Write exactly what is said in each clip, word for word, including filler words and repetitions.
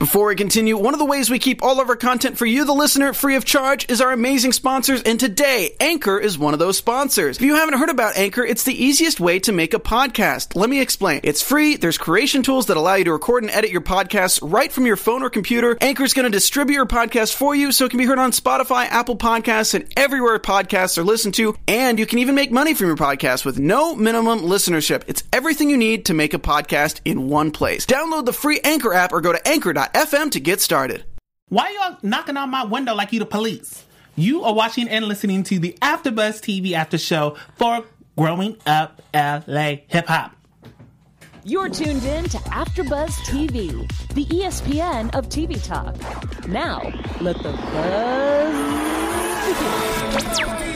Before we continue, one of the ways we keep all of our content for you, the listener, free of charge is our amazing sponsors, and today, Anchor is one of those sponsors. If you haven't heard about Anchor, it's the easiest way to make a podcast. Let me explain. It's free, there's creation tools that allow you to record and edit your podcasts right from your phone or computer. Anchor's going to distribute your podcast for you so it can be heard on Spotify, Apple Podcasts, and everywhere podcasts are listened to, and you can even make money from your podcast with no minimum listenership. It's everything you need to make a podcast in one place. Download the free Anchor app or go to anchor dot f m to get started. Why y'all knocking on my window like you the police? You are watching and listening to the AfterBuzz T V After Show for Growing Up L A Hip Hop. You're tuned in to AfterBuzz T V, the E S P N of T V talk. Now, let the buzz begin.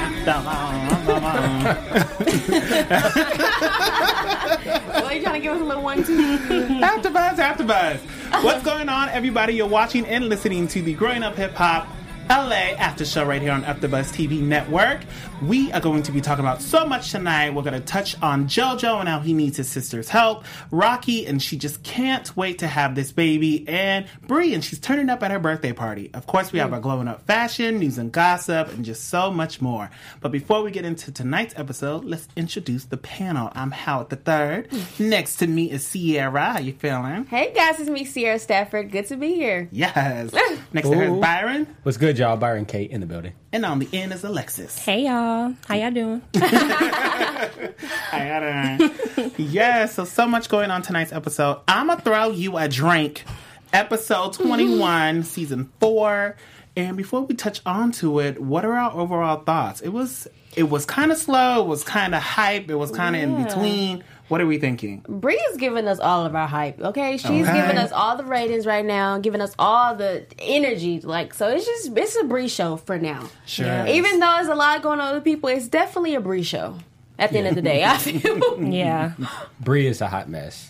Well, you trying to give us a little one, two? AfterBuzz, AfterBuzz. What's going on, everybody? You're watching and listening to the Growing Up Hip Hop L A After Show right here on AfterBuzz T V Network. We are going to be talking about so much tonight. We're going to touch on JoJo and how he needs his sister's help. Rocky, and she just can't wait to have this baby. And Bree, and she's turning up at her birthday party. Of course, we have our glowing up fashion, news and gossip, and just so much more. But before we get into tonight's episode, let's introduce the panel. I'm Howard the Third. Next to me is Sierra. How you feeling? Hey guys, it's me, Sierra Stafford. Good to be here. Yes. Next to her is Byron. What's good, y'all? Byron Kate in the building. And on the end is Alexis. Hey, y'all. How y'all doing? Hi, yeah, so, so much going on tonight's episode. I'm going to throw you a drink. Episode twenty-one, season four. And before we touch on to it, what are our overall thoughts? It was it was kind of slow. It was kind of hype. It was kind of yeah. in between. What are we thinking? Bree is giving us all of our hype, okay? She's okay. giving us all the ratings right now, giving us all the energy. Like, so it's just, it's a Bree show for now. Sure. Yeah. Even though there's a lot going on with other people, it's definitely a Bree show at the yeah. end of the day, I feel. Yeah. Bree is a hot mess.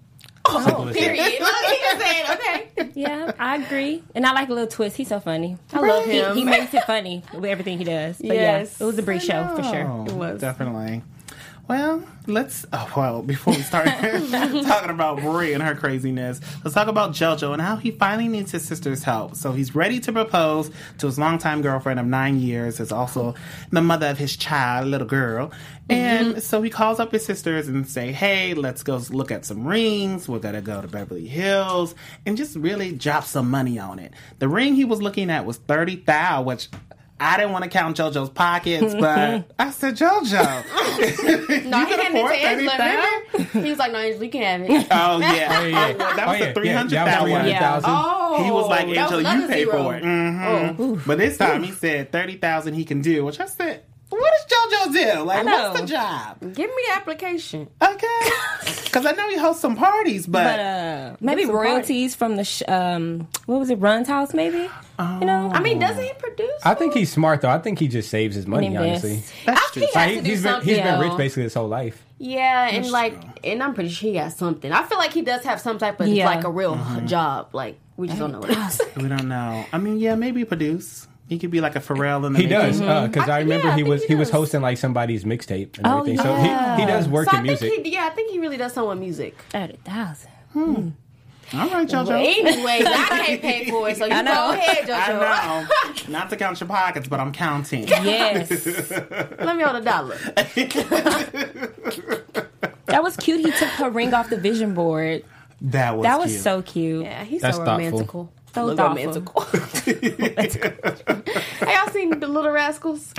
Oh, period. Look, he just said, okay. Yeah, I agree. And I like a little twist. He's so funny. I love him. He, he makes it funny with everything he does. But yes. yeah, it was a Bree show for sure. It was. Definitely. Well, let's, oh, well, before we start talking about Bree and her craziness, let's talk about JoJo and how he finally needs his sister's help. So he's ready to propose to his longtime girlfriend of nine years, is also the mother of his child, little girl. And mm-hmm. so he calls up his sisters and say, hey, let's go look at some rings. We're going to go to Beverly Hills and just really drop some money on it. The ring he was looking at was thirty thousand dollars, which I didn't want to count JoJo's pockets, but I said, JoJo. No, he handed it to Angela, remember? He was like, no, Angela, you can have it. Oh, yeah. Oh, yeah. That was oh, yeah. the three hundred thousand dollars. Yeah. Oh. He was like, Angela, was you pay zero. for it. Mm-hmm. Oh. But this time he said thirty thousand dollars he can do, which I said, what does JoJo do? Like, what's the job? Give me the application. Okay. Because I know he hosts some parties, but... but uh, maybe royalties from the, sh- um, what was it, Run's house, maybe? Oh. You know? I mean, doesn't he produce? I think he's smart, though. I think he just saves his money, Invest. honestly. That's I true. think he has Like, to do he's been, something. he's been though. rich basically his whole life. Yeah, and That's like, true. and I'm pretty sure he got something. I feel like he does have some type of, Yeah. like, a real Mm-hmm. job. Like, we just don't know what it is. We don't know. I mean, yeah, maybe produce. He could be like a Pharrell in the He making. does, because I- I remember yeah, I he think was he he was does. hosting like somebody's mixtape and Oh, everything. So yeah. he, he does work so in I think music. he, yeah, I think he really does something with music. thirty thousand. Hmm. All right, JoJo. Well, anyways, I can't pay for it, so you I know. go ahead, JoJo. I know. Not to count your pockets, but I'm counting. Yes. Let me hold a dollar. That was cute. He took her ring off the vision board. That was That was cute. so cute. Yeah, he's That's so thoughtful. romantical. So Look thoughtful. romantical. Hey, y'all seen The Little Rascals?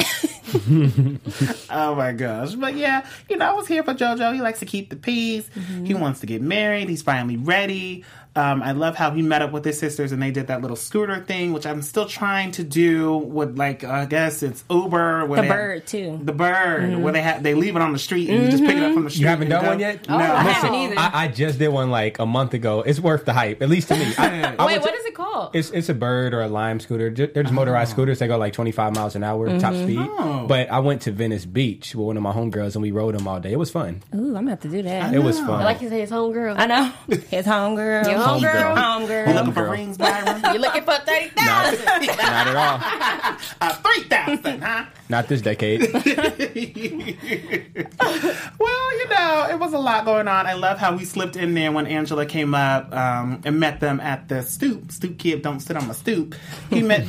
Oh my gosh. But yeah, you know, I was here for JoJo. He likes to keep the peace. Mm-hmm. He wants to get married. He's finally ready. Um, I love how he met up with his sisters and they did that little scooter thing, which I'm still trying to do with, like, I guess it's Uber. Where The they bird, have, too. The bird, mm-hmm. where they have, they leave it on the street and you just pick it up from the street. You haven't and done go. one yet? No. I Listen, haven't either. I, I just did one like a month ago. It's worth the hype, at least to me. I, I Wait, went what to- is it called? It's it's a bird or a lime scooter. Ju- They're just motorized scooters. They go like twenty-five miles an hour top speed. Oh. But I went to Venice Beach with one of my homegirls and we rode them all day. It was fun. Ooh, I'm gonna have to do that. It was fun. I like his, his homegirl. I know. His homegirl. Your Homegirl. Homegirl. You looking for Homegirl. rings, Byron? You're looking for thirty Not, thousand. not at all. uh, three thousand, huh? Not this decade. Well, you know, it was a lot going on. I love how we slipped in there when Angela came up um, and met them at the stoop. Stoop kid, don't sit on my stoop. He met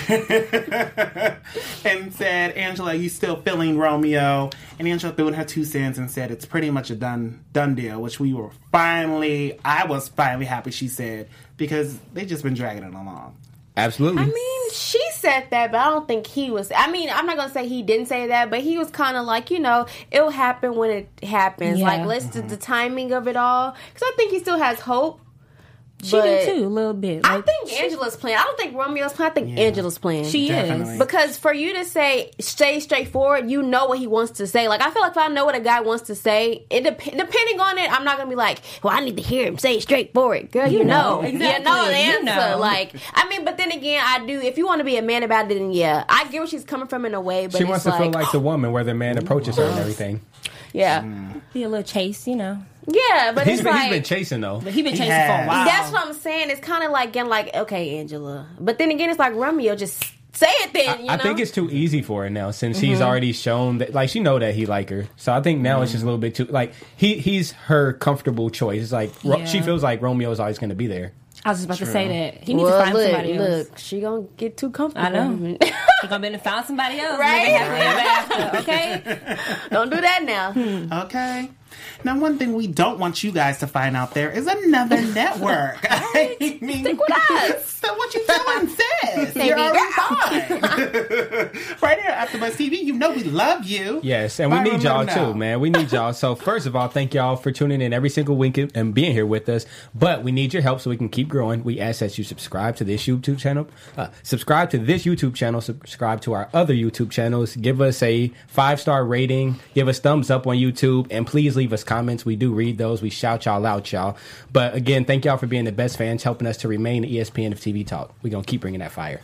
there and said, Angela, you still feeling Romeo? And Angela threw in her two cents and said, it's pretty much a done done deal, which we were finally, I was finally happy she said, because they just been dragging it along. Absolutely. I mean, she said that, but I don't think he was. I mean, I'm not going to say he didn't say that, but he was kind of like, you know, it'll happen when it happens. Yeah. Like, let's do the timing of it all. Because I think he still has hope. She but do too, a little bit. I Like, think Angela's playing. I don't think Romeo's playing. I think Yeah. Angela's playing. she Definitely. is. Because for you to say, stay straightforward, you know what he wants to say. Like, I feel like if I know what a guy wants to say, it dep- depending on it, I'm not going to be like, well, I need to hear him say it straightforward. Girl, you, You know. know. You know Exactly. the You answer. know. Like, I mean, but then again, I do, if you want to be a man about it, then yeah. I get where she's coming from in a way, but She it's wants to like, feel like the woman where the man approaches her and everything. yeah. Be a little chase, you know. Yeah, but He's it's been, like... he's been chasing though. But he been He chasing for a has. while. That's what I'm saying. It's kind of like getting like, okay, Angela. But then again, it's like, Romeo, just say it then, you I know? think it's too easy for her now since he's already shown that, like, she know that he like her. So I think now it's just a little bit too, like, he he's her comfortable choice. It's like Ro- Yeah. she feels like Romeo is always going to be there. I was just about to say that. He needs well, to find look, somebody else. look, she gonna get too comfortable. I know. He's gonna be able to find somebody else. Right? Living happily ever after, okay? Don't do that now. Okay. Now, one thing we don't want you guys to find out there is another network. I mean, Stick with us. So what you doing, sis? Baby You're already girl. fine. Right here at AfterBuzz T V, you know we love you. Yes, and we Byron, need let y'all them know. too, man. We need y'all. So first of all, thank y'all for tuning in every single week and being here with us. But we need your help so we can keep growing. We ask that you subscribe to this YouTube channel, uh, subscribe to this YouTube channel, subscribe to our other YouTube channels. Give us a five star rating. Give us thumbs up on YouTube, and please leave us comments. We do read those. We shout y'all out, y'all. But again, thank y'all for being the best fans, helping us to remain the E S P N of T V talk. We're gonna keep bringing that fire.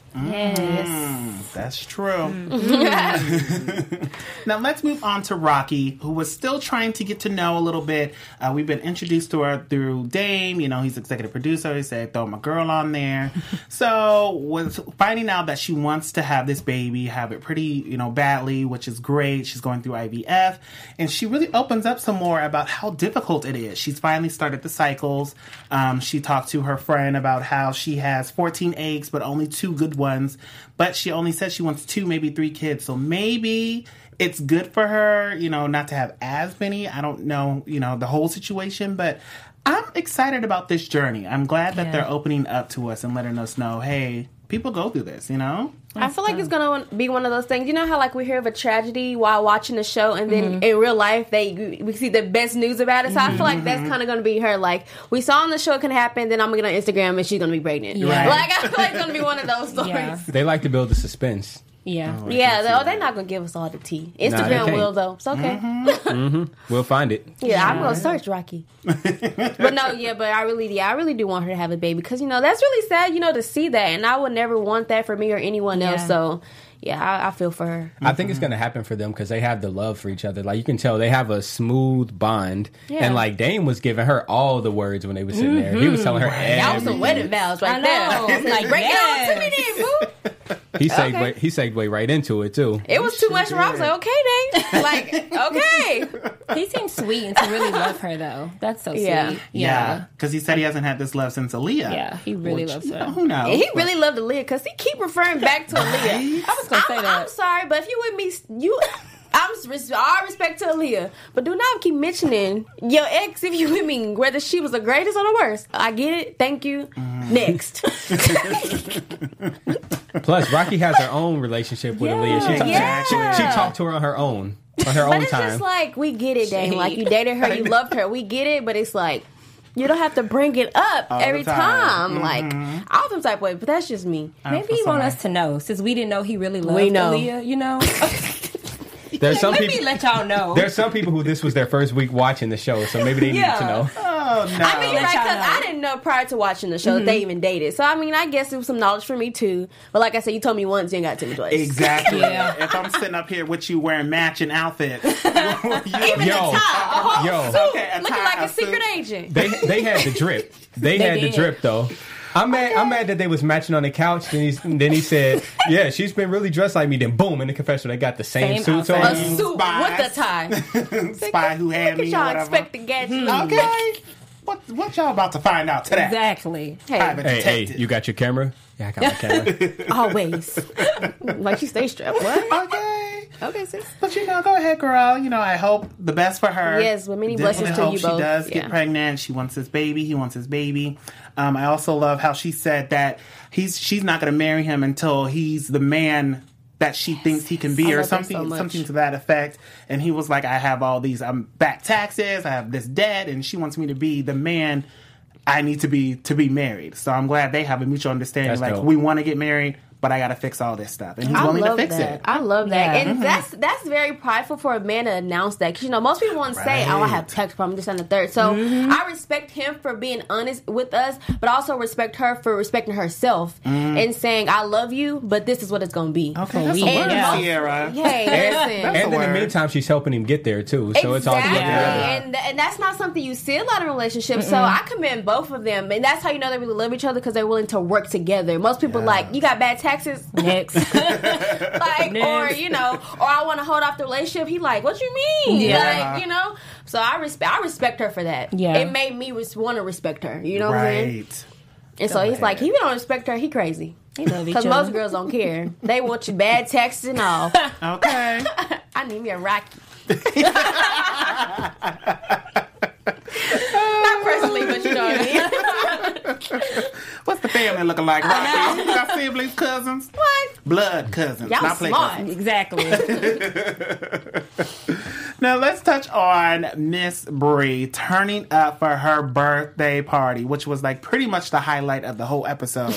Yes. That's true. Now let's move on to Rocky, who was still trying to get to know a little bit. Uh, we've been introduced to her through Dame. You know, he's executive producer. He said, throw my girl on there. So was finding out that she wants to have this baby, have it pretty, you know, badly, which is great. She's going through I V F. And she really opens up some more about how difficult it is. She's finally started the cycles. Um, she talked to her friend about how she has fourteen eggs, but only two good ones. But she only said she wants two, maybe three kids. So maybe it's good for her, you know, not to have as many. I don't know, you know, the whole situation, but I'm excited about this journey. I'm glad that Yeah. they're opening up to us and letting us know, hey, people go through this, you know? I feel like it's gonna be one of those things. You know how like we hear of a tragedy while watching the show, and then Mm-hmm. in real life they we see the best news about it. So I feel like that's kind of gonna be her. Like we saw on the show it can happen, then I'm gonna get on Instagram and she's gonna be pregnant. Yeah. Like I feel like it's gonna be one of those stories. Yeah. They like to build the suspense. Yeah. Yeah, they, oh, they're not gonna give us all the tea. Instagram can't. will though. It's okay. We'll find it. Yeah, I'm gonna search Rocky. But no, yeah, but I really, yeah, I really do want her to have a baby because you know that's really sad, you know, to see that, and I would never want that for me or anyone else. Yeah. So, yeah, I, I feel for her. I think it's going to happen for them because they have the love for each other. Like, you can tell they have a smooth bond. Yeah. And, like, Dame was giving her all the words when they were sitting there. He was telling her That was some everything. wedding vows right I know. there. Like, break it on to me then, boo. He segued, Okay. he segued right into it, too. It was too much for her. I was like, okay, Dave. Like, okay. He seems sweet and to really love her, though. That's so Yeah. sweet. Yeah. Because he said he hasn't had this love since Aaliyah. Yeah, he really loves you her. know, who knows? And he really loved Aaliyah because he keep referring back to Aaliyah. I was gonna say I'm, that. I'm sorry, but if you with me, you... I'm res- all respect to Aaliyah, but do not keep mentioning your ex if you with me, whether she was the greatest or the worst. I get it. Thank you. Next. Plus, Rocky has her own relationship with Yeah. Aaliyah. She, talk- Yeah. she, she talked to her on her own, on her But own it's time. just like, we get it, Dane. Shade. Like, you dated her, you loved her. We get it, but it's like, you don't have to bring it up All every the time. time. Like, I was some type of way, but that's just me. Maybe for he want somebody. us to know, since we didn't know he really loved We know. Aaliyah, you know? There's some Let me people. let y'all know. There's some people who this was their first week watching the show, so maybe they Yeah. need to know. Oh, Oh, no. I mean, Let right, y'all because know. I didn't know prior to watching the show that they even dated. So, I mean, I guess it was some knowledge for me, too. But like I said, you told me once, you ain't got to tell me twice. Exactly. Yeah. If I'm sitting up here with you wearing matching outfits, you- Even Yo. the tie, a whole Yo. suit, Okay, a looking tie, like a a secret suit. agent. They they had the drip. They, They had the did. drip though. I'm mad. I'm mad that they was matching on the couch. Then he then he said, "Yeah, she's been really dressed like me." Then boom, in the confessional, they got the same, Same suits outfit. A on. suit Spies. with the tie. Spy who had Look me at or y'all whatever. expect the gadget. Okay. What, what y'all about to find out today? Exactly. Hey, Private Hey, hey, detective. you got your camera? Yeah, I got my camera. always. Like you stay strapped. What? Okay. Okay, sis. But you know, go ahead, girl. You know, I hope the best for her. Yes, well, many Definitely blessings to hope you she both. does Yeah. get pregnant. She wants his baby. He wants his baby. Um, I also love how she said that he's she's not going to marry him until he's the man that she thinks he can be, I or love that something, so much. something to that effect. And he was like, "I have all these um, back taxes. I have this debt, and she wants me to be the man I need to be to be married." So I'm glad they have a mutual understanding. That's like dope. we want to get married, but I got to fix all this stuff, and he's I willing to love fix that. it. I love that, Yeah. and that's that's very prideful for a man to announce that. Because you know, most people want to say, "Oh, I Right. have tax problem, this and the third." So I respect him for being honest with us, but I also respect her for respecting herself and saying, "I love you, but this is what it's going to be." Okay, that's a we- word, yeah. Sierra. Hey, listen. And in the word. meantime, she's helping him get there too. So it's all Exactly. together. And and that's not something you see a lot in relationships. So I commend both of them, and that's how you know they really love each other because they're willing to work together. Most people like you got bad taxes, Next. like or you know, or I want to hold off the relationship. He like, what you mean? Yeah. Like you know. So I respect I respect her for that. Yeah. It made me res- want to respect her. You know what I'm saying? Right. And so Go he's like, ahead. he don't respect her. He crazy. They love each Because other. most girls don't care. They want your bad taxes and all. Okay. I need me a Rocky. Not personally, but you know what I mean. What's the family looking like, Rocky? You got siblings, cousins? What? Blood cousins. Y'all not play smart. cousins. Exactly. Now let's touch on Miss Bree turning up for her birthday party, which was like pretty much the highlight of the whole episode.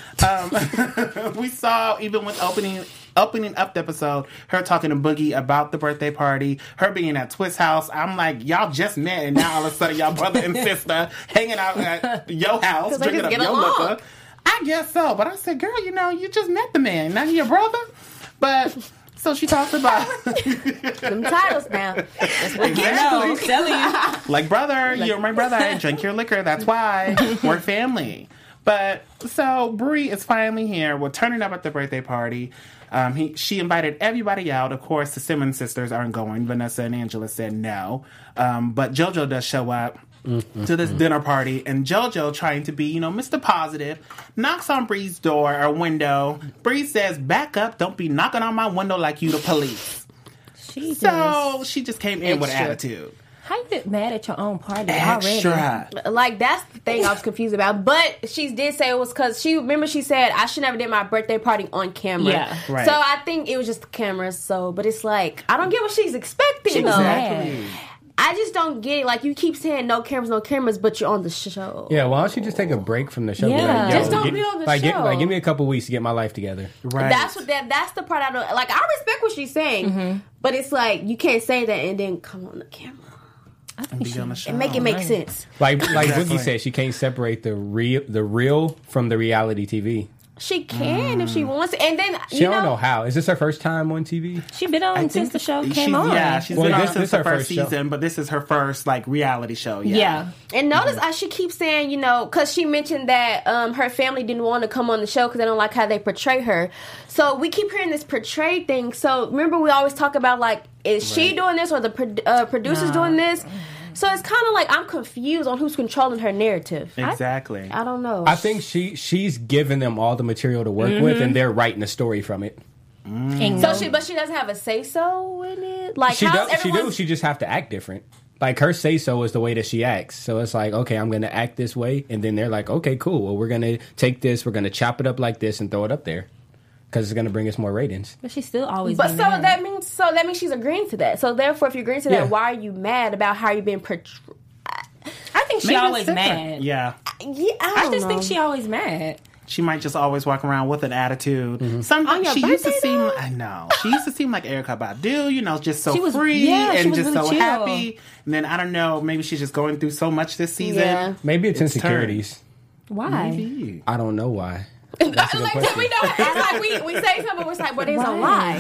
um, we saw even with opening opening up the episode, her talking to Boogie about the birthday party, her being at Twist House. I'm like, y'all just met, and now all of a sudden y'all brother and sister hanging out at your house 'Cause they drinking just up get your along. liquor. I guess so, but I said, girl, you know, you just met the man, now he your brother. But so she talks about Them titles now. That's what exactly. I'm telling you. Like, brother, you're my brother. I drink your liquor. That's why we're family. But so Bree is finally here. We're turning up at the birthday party. Um, he, she invited everybody out. Of course, the Simmons sisters aren't going. Vanessa and Angela said no. Um, but JoJo does show up to this dinner party, and JoJo, trying to be, you know, Mister Positive, knocks on Bree's door or window. Bree says, "Back up! Don't be knocking on my window like you the police." She just. So she just came in with Extra. attitude. How you get mad at your own party already? Extra. Like, that's the thing I was confused about. But she did say it was because she, remember she said, I should never did my birthday party on camera. Yeah. Right. So I think it was just the cameras. So, but it's like, I don't get what she's expecting. She was though. mad. I just don't get it. Like, you keep saying no cameras, no cameras, but you're on the show. Yeah, why don't you just take a break from the show? Be Yeah. like, yo, Just don't get- be on the like, Get, show. like, give me a couple weeks to get my life together. Right. That's what that. That's the part I don't like. I respect what she's saying, Mm-hmm. but it's like you can't say that and then come on the camera and be on the show. and make it make sense. Like like Exactly. Boogie said, she can't separate the real the real from the reality T V. She can if she wants to, and then She you don't know, know how. Is this her first time on T V? She been on I since think the show she's- came on. Yeah, she's Well, been this- on since this the her first first show. season, but this is her first like reality show. Yeah. Yeah. And notice how she keeps saying, you know, because she mentioned that um, her family didn't want to come on the show because they don't like how they portray her. So we keep hearing this portray thing. So remember, we always talk about like, is she doing this or the pro- uh, producers doing this? So it's kind of like I'm confused on who's controlling her narrative. Exactly. I don't know. I think she she's giving them all the material to work with, and they're writing a story from it. And so no- she, but she doesn't have a say so in it. Like She how's does. She do. everyone's- She just have to act different. Like her say so is the way that she acts. So it's like, okay, I'm going to act this way, and then they're like, okay, cool. Well, we're going to take this, we're going to chop it up like this, and throw it up there because it's going to bring us more ratings. But she still always. But been so mad. that means so that means she's agreeing to that. So therefore, if you're agreeing to Yeah. that, why are you mad about how you've been portrayed? I think she Maybe it's always different. mad. Yeah. Yeah, I, I don't just know. think she always mad. She might just always walk around with an attitude. Mm-hmm. Sometimes On she your used to birthday, seem, though? I know, she used to seem like Erykah Badu, you know, just so She was- free yeah, she and was just really so chill. happy. And then, I don't know, maybe she's just going through so much this season. Yeah. Maybe it's, It's insecurities. Why? Maybe. I don't know why. like, That's a good so question. we don't. It's like we, we say something, but we're like, but it's a Right.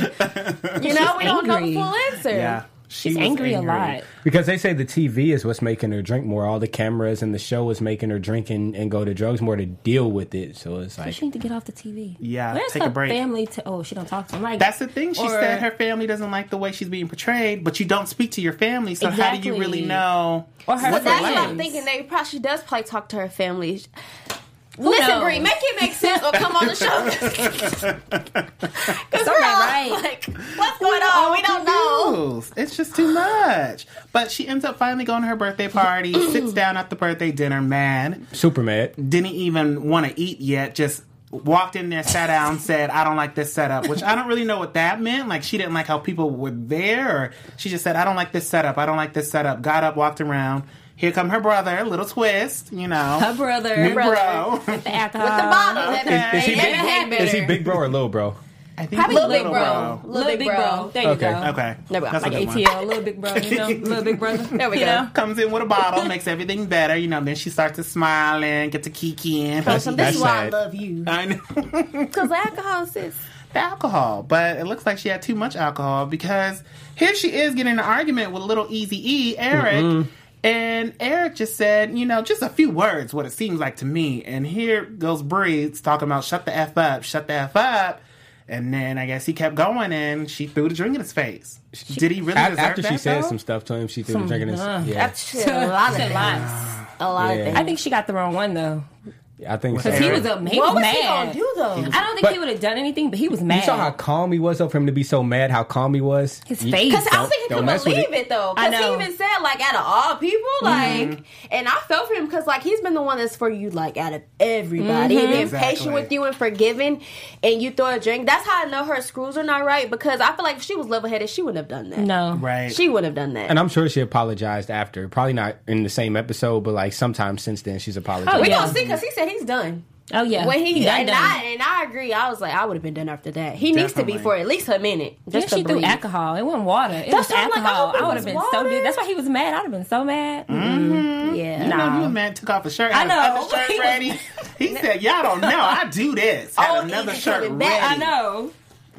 lie. You know, we don't know the angry. full answer. Yeah. She She's was angry, a lot. Because they say the T V is what's making her drink more. All the cameras and the show is making her drink and, and go to drugs more to deal with it. So it's like, She need to get off the T V. Yeah, Where's take her a break. family? To, oh, she don't talk to him. Like That's the thing. She or- said her family doesn't like the way she's being portrayed, but you don't speak to your family, so how do you Exactly. really know? Or her what But that's they're what like? I'm thinking. They probably she does probably talk to her family. Listen, knows? Bree, make it make sense or come on the show. Because we're all right. like, what's going on? We don't know. Confused. It's just too much. But she ends up finally going to her birthday party, sits down at the birthday dinner, mad. super mad. Didn't even want to eat yet, just walked in there, sat down, said, I don't like this setup, which I don't really know what that meant. Like, she didn't like how people were there, or she just said, I don't like this setup, I don't like this setup. Got up, walked around. Here come her brother, little twist, you know. her brother, New brother. bro. the alcohol. With the bottle. Okay. that Is he, they big, never had is he better. big bro or little bro? I think Probably little, Little big bro. Little, Little big bro. There you Okay. go. Okay. There we go. That's a Like good one. A T L, little big bro. You know, little big brother. There we you go. know? Comes in with a bottle, makes everything better, you know. Then she starts to smile and get to kikiing. So this That's is why I sad. love you. I know. Because alcohol, sis. The alcohol, but it looks like she had too much alcohol because here she is getting in an argument with little Easy E, Eric. And Eric just said, you know, just a few words, what it seems like to me. And here goes Bree talking about shut the F up, shut the F up. And then I guess he kept going and she threw the drink in his face. Did he really A- deserve After that, she said though? some stuff to him, she threw the drink in his. uh, Yeah, That's true. A lot of Said things. lots. A lot of Yeah. things. I think she got the wrong one though, I think so. because he was up. He What was was he gonna mad. do though? I don't think But- he would have done anything, but he was mad. You saw how calm he was though for him to be so mad. How calm he was. His You- face. Because I don't Don't- think he don't could mess with believe it. it, though. I Because he know. even said, like, out of all people, like, and I felt for him because, like, he's been the one that's for you, like, out of everybody. And being Exactly. patient with you and forgiving, and you throw a drink. That's how I know her screws are not right because I feel like if she was level headed, she wouldn't have done that. no. Right. She wouldn't have done that. And I'm sure she apologized after. Probably not in the same episode, but like sometime since then she's apologized. Oh, we yeah. gonna see because he said he's done. Oh yeah. When he, done and, done. I, and I agree, I was like, I would have been done after that. He needs to be Definitely. for at least a minute. Then Just she to threw breathe. alcohol. It wasn't water. It That's was what I'm like, I alcohol. hope it I would was have been water. so good. That's why he was mad. I'd have been so mad. Mm-hmm. Yeah. You know, Nah. he was mad, took off his shirt, I had know. his other shirt He was- ready. He said, y'all don't know, I do this. Had Oh, another he's shirt coming ready. back. I know.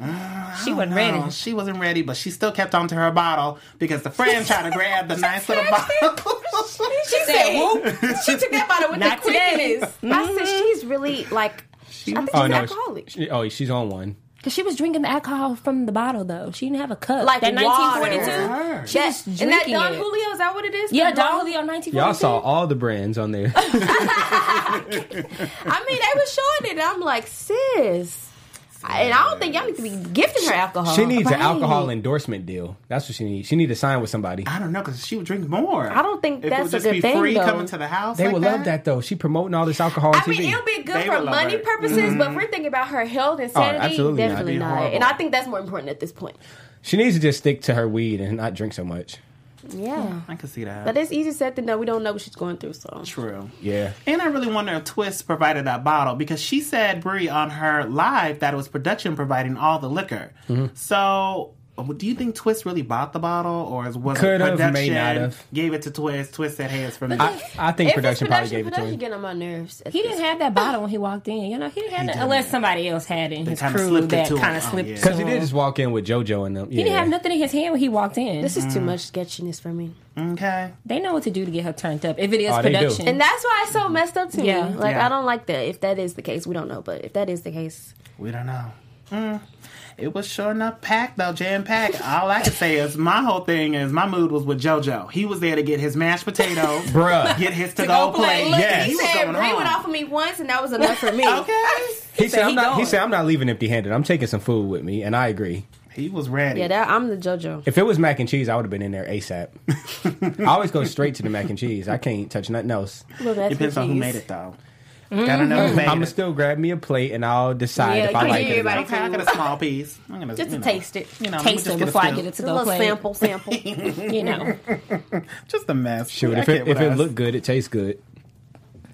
She wasn't No, ready. she wasn't ready, but she still kept on to her bottle because the friend tried to grab the nice little bottle. She said, whoop. She took that bottle with Not the today. quickness. I said, she's really, like, I think Oh she's no! alcoholic. She, oh, she's on one. Because she was drinking the alcohol from the bottle, though. She didn't have a cup. Like that water. nineteen forty-two. She was and that drinking Don it. Julio, is that what it is? Yeah, The Don Julio nineteen forty-two. Y'all saw all the brands on there. I mean, they were showing it, and I'm like, sis. And I don't think y'all need to be gifting her alcohol. She needs an Right. alcohol endorsement deal. That's what she needs. She needs to sign with somebody. I don't know, because she would drink more. I don't think if that's it would a just good be thing, free though. coming to the house. They like would love that though. She promoting all this alcohol on I T V. mean, it'll be good They for would love money it. purposes, but if we're thinking about her health and sanity, absolutely not. definitely It'd be not. horrible. And I think that's more important at this point. She needs to just stick to her weed and not drink so much. Yeah. I can see that. But it's easy said than done. We don't know what she's going through, so. True. Yeah. And I really wonder if Twist provided that bottle because she said, Brie, on her live that it was production providing all the liquor. Mm-hmm. So, do you think Twist really bought the bottle, or was it Could've, may production not have. gave it to Twist? Twist said, "Hey, it's from me." I, I think If production it's probably production, gave it to production him. getting on my nerves. at He this didn't have that bottle when he walked in. You know, he didn't have that didn't. unless somebody else had it in They his kinda crew slipped it that to him. kind of Oh, slipped. yeah. to Because he him. did just walk in with JoJo and them. Yeah. He didn't have nothing in his hand when he walked in. This is too much sketchiness for me. Okay. They know what to do to get her turned up. If it is Oh, they do. production. And that's why it's so messed up to Yeah. me. Like, Yeah. I don't like that. If that is the case, we don't know. But if that is the case, We don't know. Mm. It was sure enough packed though, jam packed. All I can say is my whole thing is my mood was with JoJo. He was there to get his mashed potatoes, Bruh. get his to go plate. Look, Yes. he he was said going Bree went home. off of me once, and that was enough for me. Okay. He said, he I'm not, he going. said, I'm not leaving empty handed. I'm taking some food with me. And I agree. He was ready. Yeah, that, I'm the JoJo. If it was mac and cheese, I would have been in there ASAP. I always go straight to the mac and cheese. I can't touch nothing else. Well, that's Depends the on who cheese. made it though. Gotta know who made I'm going it. to still grab me a plate and I'll decide Yeah, if I you like can it. or everybody not. Okay, I get a small piece. I'm gonna Just you to know, taste it. You know, let me taste just it get a before I scoop. get it to Just a go little play. sample, sample. You know. Just a mess. Shoot, I if get it, with if it us. looked good, it tastes good.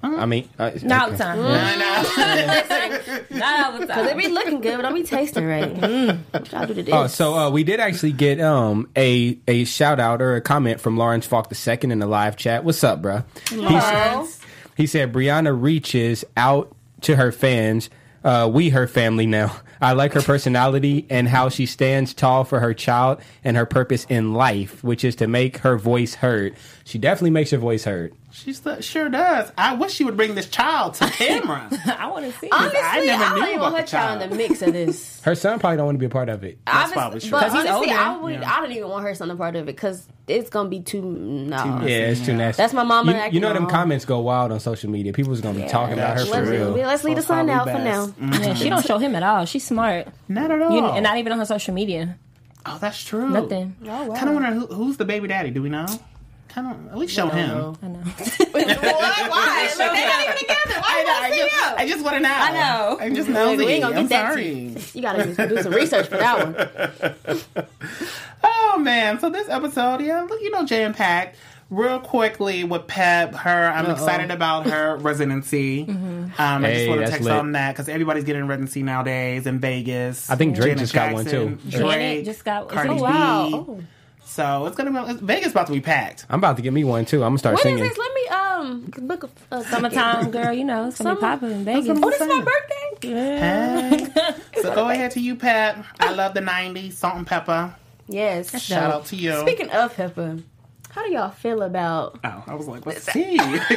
I mean, uh, Not all the time. I know. Not all the Because it time. be looking good, but don't be tasting right. Mm. What y'all do to this? Oh, so uh, we did actually get um a a shout out or a comment from Lawrence Falk the second in the live chat. What's up, bro? He said, he said Brianna reaches out to her fans. Uh, we her family now. I like her personality and how she stands tall for her child and her purpose in life, which is to make her voice heard. She definitely makes her voice heard. She sure does. I wish she would bring this child to camera. I want to see it. Honestly, I I, never don't knew even about want her the child in child. the mix of this. Her son probably don't want to be a part of it. That's Obviously- probably true. But 'Cause he's honestly, older. I would. Yeah. I don't even want her son a part of it because it's gonna be too. No, much. Yeah, it's too nasty. That's my mama You, acting you know them wrong. comments go wild on social media. People's gonna be talking about her that's for let's, real. let's leave the son out for now. Yeah, she don't show him at all. She's smart. Not at all. You, and not even on her social media. Oh, that's true. Nothing. Oh, wow. Kind of wonder who, who's the baby daddy. Do we know? Kind of at least show him. I know. What? Why? Like, they're not even together. Why I, you know, want I to see just, them? I just want to know. I know. I'm just We nosy. ain't gonna I'm get that sorry. to you. You gotta do some research for that one. Oh man! So this episode, yeah, look, you know, jam packed. Real quickly with Pep, her, I'm Uh-oh. excited about her residency. Um, I Hey, just want to that's text lit. on that because everybody's getting residency nowadays in Vegas. I think Drake Janet just got one, Jackson, too. Drake Janet just got- Cardi Oh, B. wow. Oh. So it's gonna be it's, Vegas about to be packed. I'm about to get me one too. I'm gonna start When is singing. this? Let me um book a, a Summertime, girl, you know, it's going to be Summer- popping in Vegas. Oh, this is my birthday. Yeah. So go ahead to you, Pep. I love the nineties, salt and pepper. Yes. Shout out to you. Speaking of Pepper, how do y'all feel about? Oh, I was like, let's see.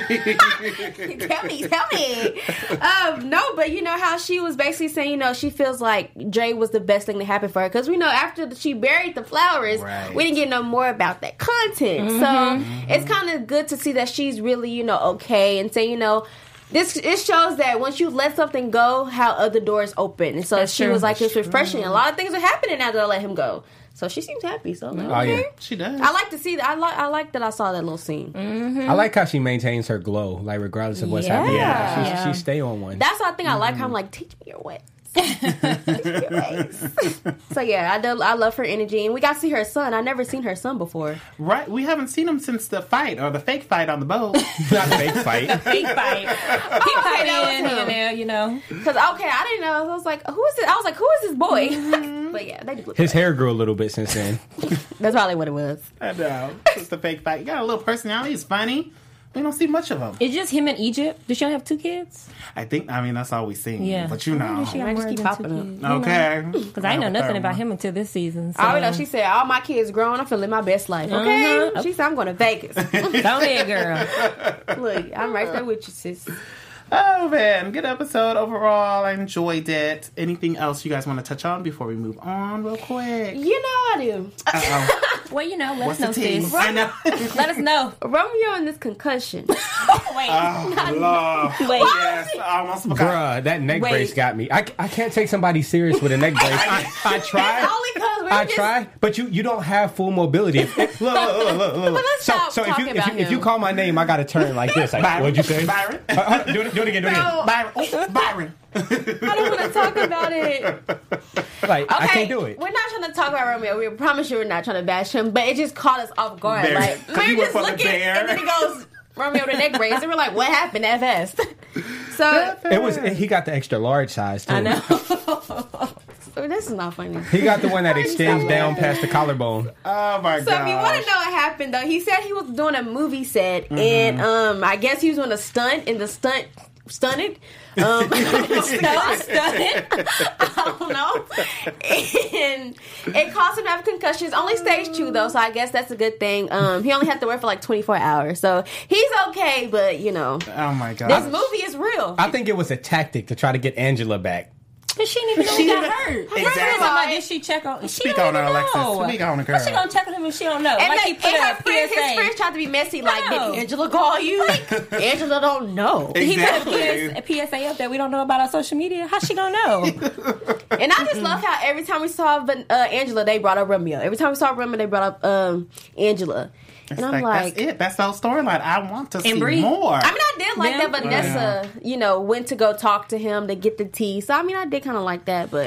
tell me, tell me. Um, no, but you know how she was basically saying, you know, she feels like Dre was the best thing to happen for her because we know after she buried the flowers, Right. we didn't get no more about that content. So it's kind of good to see that she's really, you know, okay and say, you know. This it shows that once you let something go, how other doors open. And so That's she true. was like, it's refreshing. A lot of things are happening after I let him go. So she seems happy. So I'm like, Oh, okay. yeah. She does. I like to see that. I like. I like that. I saw that little scene. I like how she maintains her glow, like regardless of what's Yeah. happening. Yeah. She, Yeah. she stay on one. That's what I think I like her. I'm like, teach me your ways. Teach me your ways. So yeah, I do, I love her energy, and we got to see her son. I never seen her son before. Right, we haven't seen him since the fight or the fake fight on the boat. Not a fake fight. Big fight. He okay, that was popping in here him. and there, you know. Cause okay, I didn't know. I was like, who is it? I was like, who is this boy? But yeah, they do look His like- hair grew a little bit since then. That's probably what it was. I know, it's the fake fight. He got a little personality. He's funny. We don't see much of him. It's just him in Egypt. Does she only have two kids? I think. I mean, that's all we see. Yeah. but you know. She I got just more keep than popping two up. kids, you know? Okay. Because I know nothing about him until this season. So. I don't know. She said all my kids grown. I'm feeling my best life. Okay. Uh-huh. She said I'm going to Vegas. Go ahead, girl. Look, I'm right there with you, sis. Oh man, good episode overall. I enjoyed it. Anything else you guys want to touch on before we move on, real quick? You know I do. Uh-oh. Well, you know, let What's us the know, tea? sis. I know. Let us know. Romeo and this concussion. Wait. Oh, Lord. Wait. Yes, I almost forgot. Bruh, that neck Wait. brace got me. I, I can't take somebody serious with a neck brace. I, I try. Only because we're I just... try, but you, you don't have full mobility. If, if- look, look, look, look, look. But let's So, stop so if you talking if about you, if you him. call my name, I gotta turn like this. Like, Byron. what'd you say? Byron. Uh, uh, do it, do it again. Do it again. No. Byron. Oh, Byron. I don't want to talk about it. Like, Okay, I can't do it. We're not trying to talk about Romeo. We promise you we're not trying to bash him, but it just caught us off guard. Very. Like, 'Cause we're you went just for the looking, bear. and then he goes, Romeo the neck brace, and we're like, what happened that fast? So, It was. He got the extra large size too. I know. so this is not funny. He got the one that extends saying? down past the collarbone. Oh my god. So if you want to know what happened, though, he said he was doing a movie set, Mm-hmm. and um, I guess he was doing a stunt, and the stunt stunted. Um, Stunt, stunt. I don't know. And it caused him to have concussions. Only stage two, though, so I guess that's a good thing. Um, he only had to work for like twenty-four hours, so he's okay. But you know, Oh my god. this movie is real. I think it was a tactic to try to get Angela back. Because she didn't even know he got hurt. Exactly. Somebody, did she check on? She Speak don't on her, even Alexis. know. Speak on her, How's she girl. gonna check on him if she don't know? And, like like, he put and a her friends, his P S A. friends tried to be messy. Like, No. did Angela call you? Angela don't know. Exactly. He put a P S a P S A up that we don't know about on social media. How's she gonna know? And I just love how every time we saw uh, Angela, they brought up Romeo. Every time we saw Romeo, they brought up um, Angela. It's And I'm like, like, that's it. That's the whole storyline. I want to see Bree. more. I mean, I did like Them? that Vanessa, you know, went to go talk to him to get the tea. So, I mean, I did kind of like that, but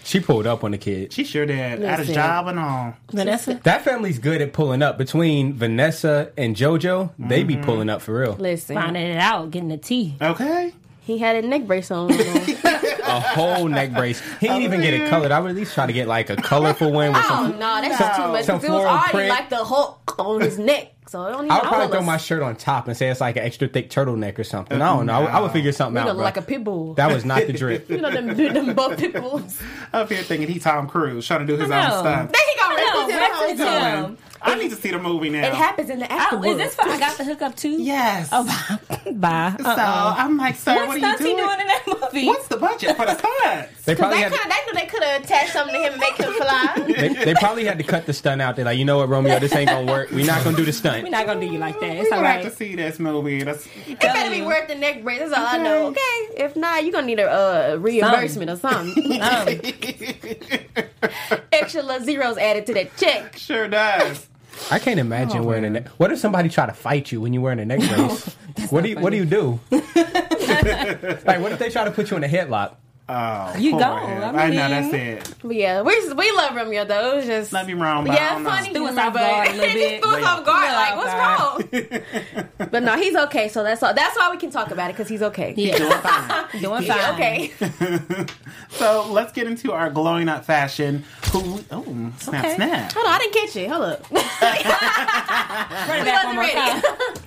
She pulled up on the kid. She sure did. Had a Listen. job and all. Vanessa. That family's good at pulling up. Between Vanessa and JoJo, they be pulling up for real. Listen, Finding it out, getting the tea. Okay. he had a neck brace on. A whole neck brace. He didn't even get it colored. I would at least try to get like a colorful one with Oh some. no, that's No. just too much. Some 'Cause it was floral already print. like the Hulk on his neck, so it don't even I would probably color throw my us. shirt on top and say it's like an extra thick turtleneck or something. I don't know. I would, I would figure something You out. look Bro. like a pit bull. That was not the drip. You know them, them both pit bulls. Up here thinking he Tom Cruise trying to do his I own know. stuff. There he go. No, Rex Rex is is him. him. I need to see the movie now. It happens in the Oh, afterwards. is this for I Got the Hookup too? Yes. Oh, bye. So Uh-uh. I'm like, sir, What what are you stunts he doing? doing in that movie? What's the budget for the stunts? They Because probably they had could to, they knew they could have attached something to him and make him fly. they, they probably had to cut the stunt out. They're like, you know what, Romeo, this ain't gonna work. We're not gonna do the We're stunt. not gonna do you like that. We're It's all gonna have right. to see this movie. That's It better be you. worth the neck brace. That's all I know. Okay, if not, you're gonna need a uh, reimbursement or something. Um, Extra little zeros added to that check. sure does. I can't imagine Oh, wearing a man. neck. What if somebody try to fight you when you're wearing a neck brace? what do you What do you do? Like, what if they try to put you in a headlock? Oh, You poor go. him. I I know mean- that's it. But yeah, we we love Romeo though. It was just Love you, Ron, but I yeah, don't know. funny. Threw us humor, off but guard a little it bit. threw us Way off off guard. guard. Like, what's wrong? But no, he's okay. So that's all. That's why we can talk about it because he's okay. yeah, Doing fine. doing He's fine. okay. So let's get into our glowing up fashion. Who? We, oh, snap, Okay. snap! Hold on, I didn't catch it. Hold up. Run it back one more time.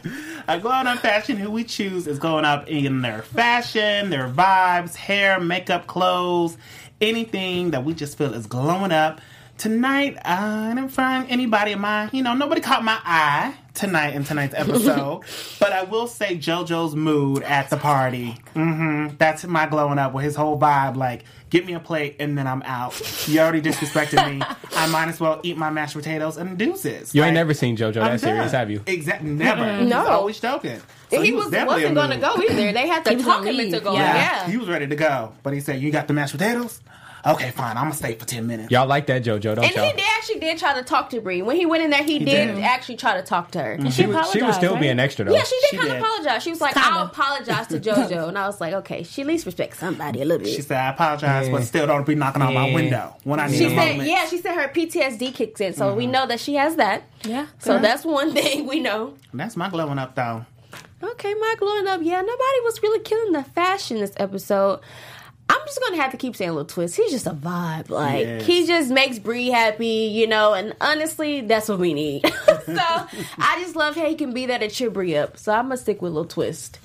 A glowing up fashion who we choose is going up in their fashion, their vibes, hair, makeup, clothes, anything that we just feel is glowing up. Tonight, I didn't find anybody in my, you know, nobody caught my eye tonight in tonight's episode. But I will say JoJo's mood at the party. Mm-hmm. That's my glowing up with his whole vibe. Like, get me a plate and then I'm out. You already disrespected me. I might as well eat my mashed potatoes and deuces. You Like, ain't never seen JoJo I'm that serious, done. have you? Exactly. Never. No. He's always joking. So he, was, definitely wasn't a going to mood. go either. They had to He was talk gonna him into leave. going. Yeah. Yeah. He was ready to go, but he said, "You got the mashed potatoes? Okay, fine. I'm gonna stay for ten minutes." Y'all like that JoJo, don't And y'all? he did actually did try to talk to Bree. When he went in there, he, did, did. actually try to talk to her. She, She was, she was still apologized, being right? extra though. Yeah, she did She kind did. of apologize. She was like, Kinda. I'll apologize to JoJo. And I was like, okay, she at least respects somebody a little bit. She said, "I apologize, Yeah. but still don't be knocking on my Yeah. window when I need She a said, moment." yeah, she said her P T S D kicks in. So Mm-hmm. we know that she has that. Yeah. So girl. that's one thing we know. That's my glowing up though. Okay, my glowing up. Yeah, nobody was really killing the fashion this episode. I'm just gonna have to keep saying Lil Twist. He's just a vibe. Like Yes. he just makes Bree happy, you know. And honestly, that's what we need. So I just love how he can be there to cheer Bree up. So I'm gonna stick with Lil Twist.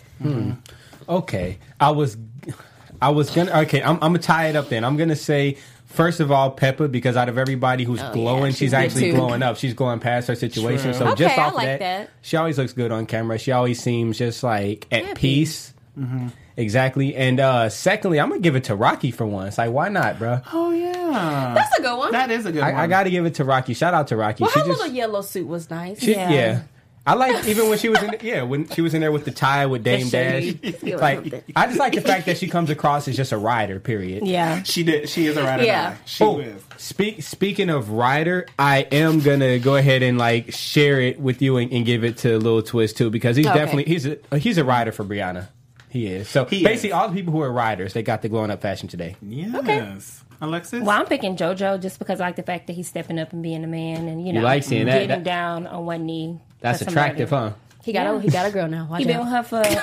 Okay, I was, I was gonna. Okay, I'm, I'm gonna tie it up. Then I'm gonna say first of all Peppa, because out of everybody who's Oh, glowing, yeah, she's, she's good actually too. glowing up. She's glowing past her situation. True. So Okay, just I off of like that, that. she always looks good on camera. She always seems just like at Happy. peace. Exactly. And uh secondly, I'm gonna give it to Rocky for once. Like, why not, bro? Oh yeah, That's a good one. that is a good one. I, I got to give it to Rocky. Shout out to Rocky. well, she her just, little yellow suit was nice. she, yeah. Yeah. I like even when she was in yeah when she was in there with the tie with Dame Dash. shade. Like, I just like the fact that she comes across as just a rider. Period. Yeah. She did. She is a rider. Yeah. now. She Oh, is. speak, speaking of rider, I am gonna go ahead and like share it with you and, and give it to Lil Twist too, because he's Okay. definitely he's a he's a rider for Brianna. He is. So He basically, is. all the people who are riders, they got the glowing up fashion today. Yes. Alexis. Well, I'm picking JoJo just because I like the fact that he's stepping up and being a man, and you know, like seeing that? getting That- down on one knee. That's for somebody. attractive, huh? He got a he got a girl now. Watch He been with out. her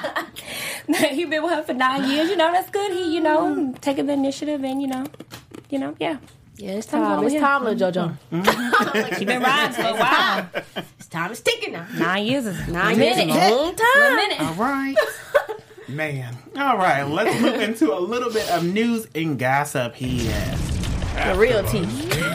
for he been with her for nine years. You know, that's good. He, you know, taking the initiative and you know, you know, yeah. Yeah, it's I'm time. going It's with time, him. little JoJo. She been riding for a while. It's time is ticking now. Nine years is Nine a years is minute. a long time. A minute. All right. Man. All right. Let's move into a little bit of news and gossip here. The real tea.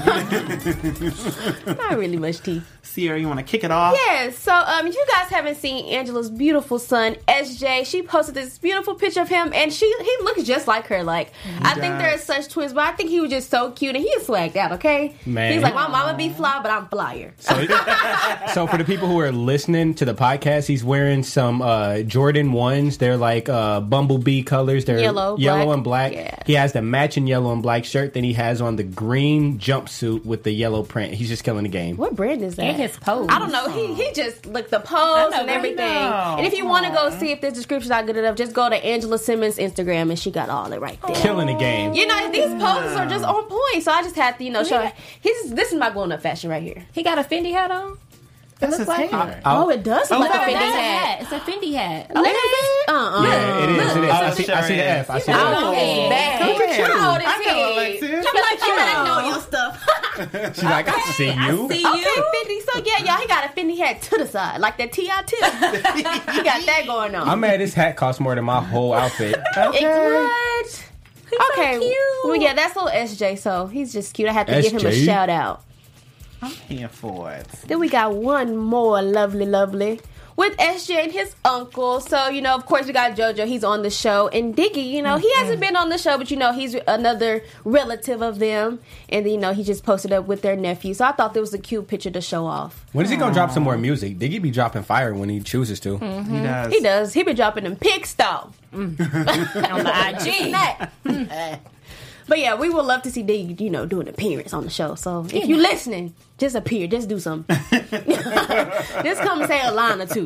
Not really much tea. Sierra, you want to kick it off? Yes. So, um, if you guys haven't seen Angela's beautiful son, S J, she posted this beautiful picture of him, and she he looks just like her. Like, I think does. they're such twins, but I think he was just so cute, and he is swagged out. Okay, Man. he's like, my mama be fly, but I'm flyer. So, so for the people who are listening to the podcast, he's wearing some uh, Jordan ones. They're like uh, bumblebee colors. They're Yellow, yellow black. and black. Yeah. He has the matching yellow and black shirt. Then he has on on the green jumpsuit with the yellow print. He's just killing the game. What brand is that? And his pose. I don't know. He he just look the pose know, and right everything. now. And if you want to go see if this description's not good enough, just go to Angela Simmons' Instagram and she got all it right there. Killing the game. You know, these poses are just on point. So I just had to, you know, show. He's this is my grown up fashion right here. He got a Fendi hat on. That's looks his like hair. Oh, it does look Oh, like a that's Fendi That's a hat. hat. It's a Fendi hat. Look at it. Uh-uh. Yeah, it is. It is. I see, I see the sure F. I see I the don't F. know his bag. Look at you. How old is I know, he? Alexis. I'm like, you better know your stuff. She's like, I see you. See Okay, you. Fendi. So yeah, y'all, he got a Fendi hat to the side, like that T I tip. He got that going on. I'm mad this hat costs more than my whole outfit. It's what? Okay. cute. Well, yeah, that's little S J. So he's just cute. I have to give him a S J? shout out. I'm here for it. Then we got one more lovely, lovely with S J and his uncle. So, you know, of course, we got JoJo. He's on the show. And Diggy, you know, he hasn't been on the show, but, you know, he's another relative of them. And, you know, he just posted up with their nephew. So I thought there was a cute picture to show off. When is he gonna drop some more music? Diggy be dropping fire when he chooses to. He does. He does. He been dropping them pics, though. On the I G. But yeah, we would love to see Diggy, you know, do an appearance on the show. So if you listening, just appear, just do something. Just come and say a line or two.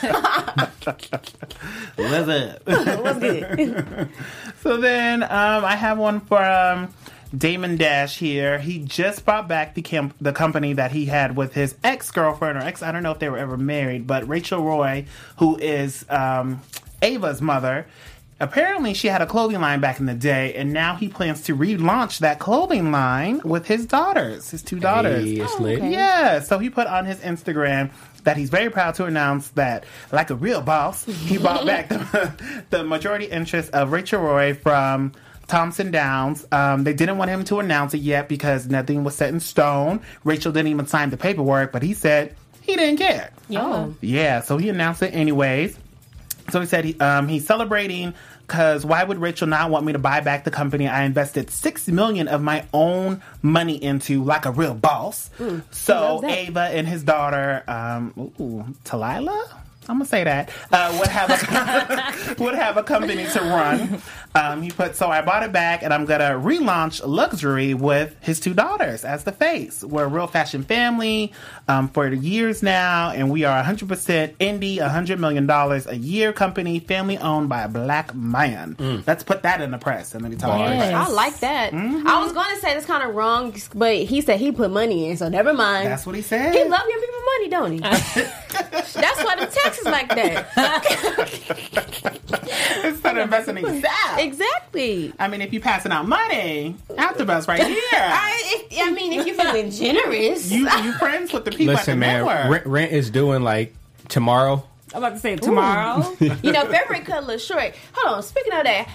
What's up? What's good? So then um, I have one for um, Damon Dash here. He just brought back the camp- the company that he had with his ex-girlfriend or ex, I don't know if they were ever married, but Rachel Roy, who is um, Ava's mother. Apparently, she had a clothing line back in the day, and now he plans to relaunch that clothing line with his daughters, his two daughters. Hey, it's lit. okay. Yeah, so he put on his Instagram that he's very proud to announce that, like a real boss, he bought back the, the majority interest of Rachel Roy from Thompson Downs. Um, they didn't want him to announce it yet because nothing was set in stone. Rachel didn't even sign the paperwork, but he said he didn't care. Yo. Yeah, so he announced it anyways. So he said he, um, he's celebrating because why would Rachel not want me to buy back the company I invested six million dollars of my own money into like a real boss? Mm, so that. Ava and his daughter, um, ooh, Talila? I'm gonna say that uh, would have a would have a company to run. Um, he put so I bought it back and I'm gonna relaunch luxury with his two daughters as the face. We're a real fashion family um, for years now, and we are one hundred percent indie, one hundred million dollars a year company, family owned by a black man. Let's put that in the press and then we talk about Yes. it. I like that. I was going to say that's kind of wrong, but he said he put money in, so never mind. That's what he said. He love giving people money, don't he? That's why the tax is like that. Instead of investing in yourself. Exactly. I mean, if you're passing out money, AfterBuzz right here. I, if, I mean, if you're feeling generous. You you friends with the people Listen, at the man, network. rent, rent is doing like tomorrow. I'm about to say tomorrow. You know, February cut a little short. Hold on, speaking of that,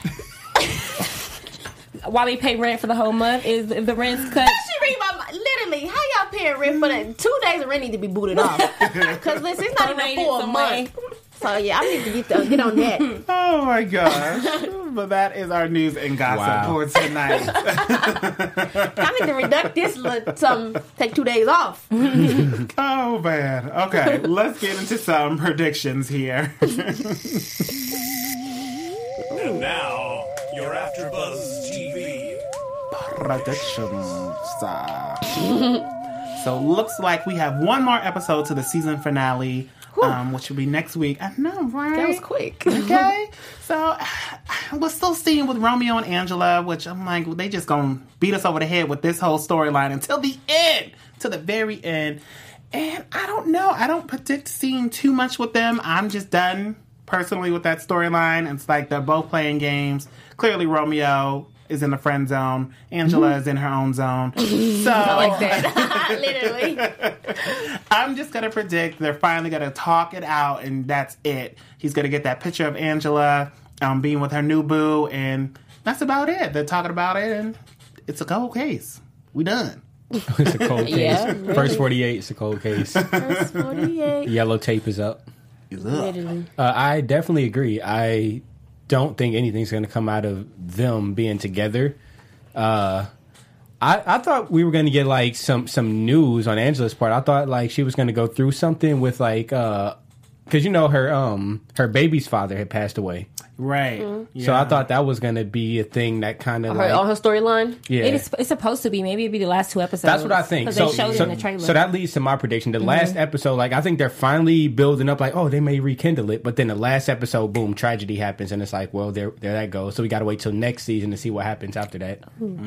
While we pay rent for the whole month, is if the rent's cut. she read my literally. How y'all paying rent for that? Two days of rent need to be booted off. Because listen, it's not even Prorated for a some month. So yeah, I need to get, the, get on that. Oh my gosh. But that is our news and gossip Wow. for tonight. I need to reduct this little something. Take two days off. Oh man. Okay, let's get into some predictions here. And now, your AfterBuzz T V. Predictions. So looks like we have one more episode to the season finale, um, which will be next week. I know, right? That was quick. Okay, so we're still seeing with Romeo and Angela, which I'm like, they just gonna beat us over the head with this whole storyline until the end, to the very end. And I don't know, I don't predict seeing too much with them. I'm just done personally with that storyline. It's like they're both playing games. Clearly, Romeo is in the friend zone. Angela is in her own zone. So I like that. Literally. I'm just going to predict they're finally going to talk it out, and that's it. He's going to get that picture of Angela um, being with her new boo, and that's about it. They're talking about it, and it's a cold case. We done. It's a cold case. Yeah, really. First forty-eight, it's a cold case. First forty-eight. Yellow tape is up. Literally. Uh, I definitely agree. I don't think anything's going to come out of them being together. Uh, I, I thought we were going to get like some, some news on Angela's part. I thought like she was going to go through something with like, uh, cause you know her, um, her baby's father had passed away. Right. Mm-hmm. So I Yeah. thought that was going to be a thing that kind of Her, like... on her storyline. yeah. It is, it's supposed to be. Maybe it'd be the last two episodes. That's what I think. Because So, they showed so, it in the trailer. so that leads to my prediction. The last episode, like I think they're finally building up, like, oh, they may rekindle it. But then the last episode, boom, tragedy happens, and it's like, well, there, there that goes. So we got to wait till next season to see what happens after that.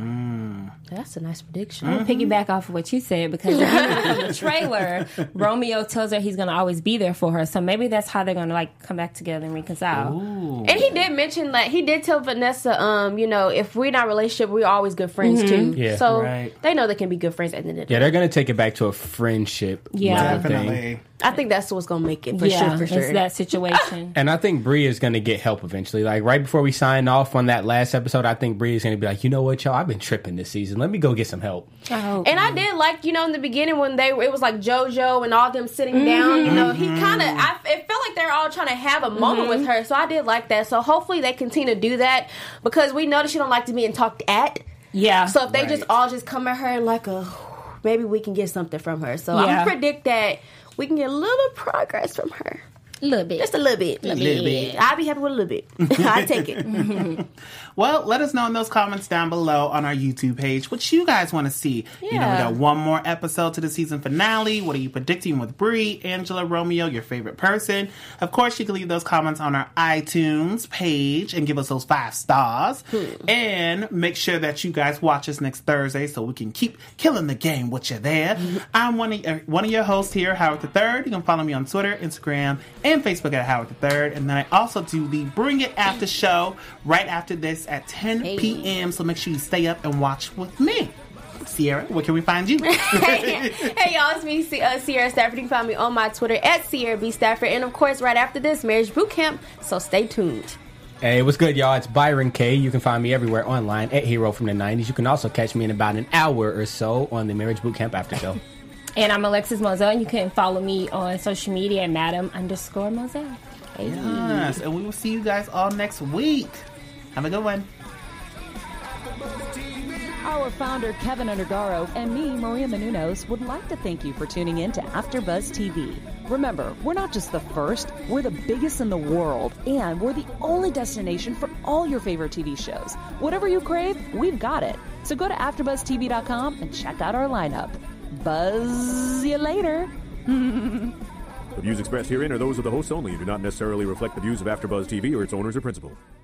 That's a nice prediction. I'm gonna piggyback off of what you said because in the trailer, Romeo tells her he's gonna always be there for her. So maybe that's how they're gonna like come back together and reconcile. And he did mention that he did tell Vanessa, um, you know, if we're not in a relationship, we're always good friends too. Yeah. So Right. they know they can be good friends at the end of the Yeah, day. they're going to take it back to a friendship. Yeah. level thing. Definitely. I think that's what's gonna make it for yeah, sure. For sure. it's that situation. And I think Bree is going to get help eventually. Like right before we sign off on that last episode, I think Bree is going to be like, you know what, y'all, I've been tripping this season. Let me go get some help. Oh, And I did like, you know, in the beginning when they were, it was like JoJo and all them sitting down, you know, he kind of, I it felt like they were all trying to have a moment with her. So I did like that. So hopefully they continue to do that because we know that she don't like to be talked at. yeah. So if they Right. just all just come at her like a, maybe we can get something from her. So I'm Yeah. gonna predict that we can get a little progress from her. a little bit. Just a little bit. Little bit. I'll be happy with a little bit. I take it. Well, let us know in those comments down below on our YouTube page what you guys want to see. You know, we Yeah. got one more episode to the season finale. What are you predicting with Brie, Angela, Romeo, your favorite person? Of course, you can leave those comments on our iTunes page and give us those five stars. And make sure that you guys watch us next Thursday so we can keep killing the game with you there. I'm one of, uh, one of your hosts here, Howard the Third. You can follow me on Twitter, Instagram, and Facebook at Howard the Third. And then I also do the Bring It After show right after this at ten p.m. So make sure you stay up and watch with me. Sierra, where can we find you? Hey y'all, it's me, C- uh, Sierra Stafford. You can find me on my Twitter at Sierra B Stafford, and of course, right after this, Marriage Boot Camp. So stay tuned. Hey, what's good, y'all? It's Byron K. You can find me everywhere online at Hero from the nineties. You can also catch me in about an hour or so on the Marriage Boot Camp After Show. And I'm Alexis Moselle, and you can follow me on social media at Madam underscore Moselle. Hey. Yes, and we will see you guys all next week. Have a good one. Our founder, Kevin Undergaro, and me, Maria Menounos, would like to thank you for tuning in to AfterBuzz T V. Remember, we're not just the first, we're the biggest in the world, and we're the only destination for all your favorite T V shows. Whatever you crave, we've got it. So go to after buzz t v dot com and check out our lineup. Buzz you later. The views expressed herein are those of the hosts only and do not necessarily reflect the views of AfterBuzz T V or its owners or principals.